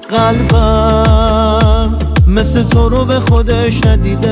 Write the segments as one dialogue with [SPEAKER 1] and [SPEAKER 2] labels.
[SPEAKER 1] قلبم مثل تو رو به خودش ندیده،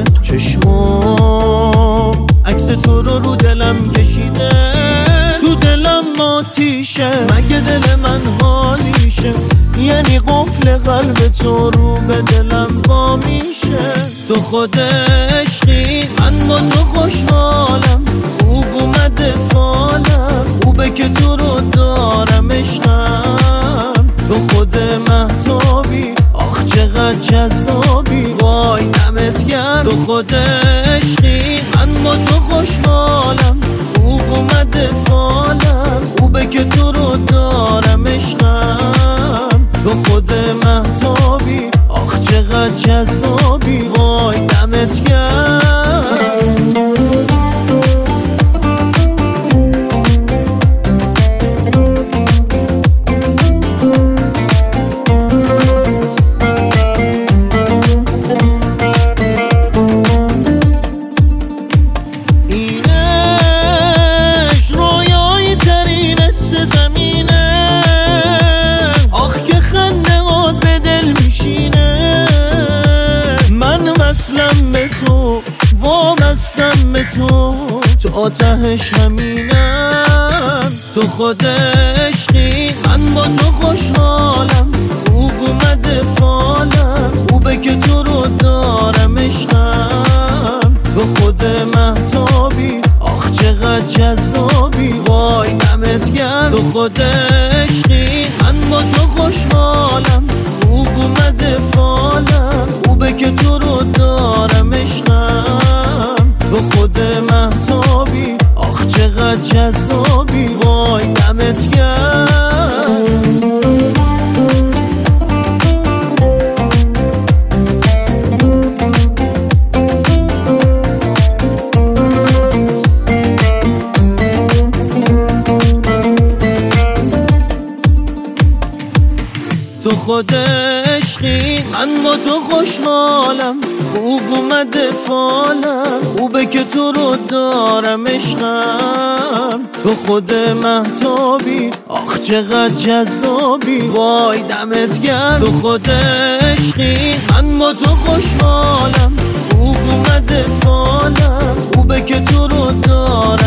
[SPEAKER 1] چشمم عکس تو رو دلم کشیده، تو دلم آتیشه، مگه دل من حالیشه؟ یعنی قفل قلب تو رو به دلم با میشه. تو خود عشقی، من با تو خوشحالم، خوب اومده فالم، خوبه که تو رو دارم عشقم. تو خود مهتابی، آخ چقدر جذابی، وای دمت گرم. تو خود عشقی، من با تو خوشحالم، خوب اومده فالم، خوبه که تو رو دارم عشقم. تو خود مهتابی، آخ چقدر جذابی، وای دمت گرم. وابستم به تو آتهش همینم. تو خود عشقی، من با تو خوشحالم، خوب اومده فالم، خوبه که تو رو دارم عشقم. تو خود مهتابی، آخ چقدر جذابی، وای دمت گرم. تو خود عشقی، من با تو خوشحالم، خوب اومده فالم، خوبه که تو رو دارم عشقم. تو خود مهتابی، آخ چقدر جذابی، وای دمت گرم. تو خود عشقی، من با تو خوشحالم، خوب اومده فالم، خوبه که تو رو دارم عشقم. تو خود مهتابی، آخ چقدر جذابی، وای دمت گرم. تو خود عشقی، من با تو خوشحالم، خوب اومده فالم، خوبه که تو رو دارم